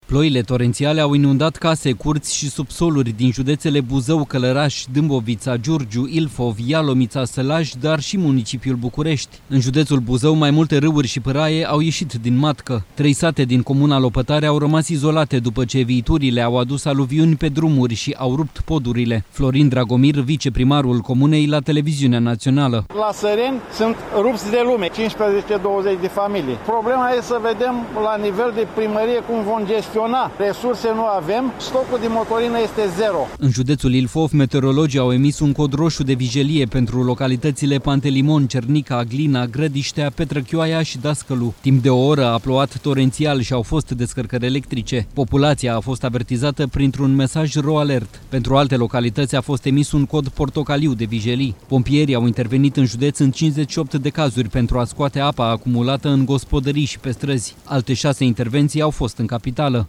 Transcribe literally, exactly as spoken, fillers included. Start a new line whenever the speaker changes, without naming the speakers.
Ploile torențiale au inundat case, curți și subsoluri din județele Buzău, Călăraș, Dâmbovița, Giurgiu, Ilfov, Ialomița, Sălaj, dar și municipiul București. În județul Buzău, mai multe râuri și pâraie au ieșit din matcă. Trei sate din comuna Lopătare au rămas izolate după ce viiturile au adus aluviuni pe drumuri și au rupt podurile. Florin Dragomir, viceprimarul comunei, la televiziunea națională.
La Săreni sunt rupți de lume, cincisprezece douăzeci de familii. Problema e să vedem la nivel de primărie cum vom gestiona. Resurse nu avem, stocul de motorină este zero.
În județul Ilfov, meteorologii au emis un cod roșu de vigilie pentru localitățile Pantelimon, Cernica, Glina, Grădiștea, Petrăchioaia și Dascălu. Timp de o oră a plouat torențial și au fost descărcări electrice. Populația a fost avertizată printr-un mesaj ro-alert. Pentru alte localități a fost emis un cod portocaliu de vigilie. Pompierii au intervenit în județ în cincizeci și opt de cazuri pentru a scoate apa acumulată în gospodării și pe străzi. Alte șase intervenții au fost în capitală.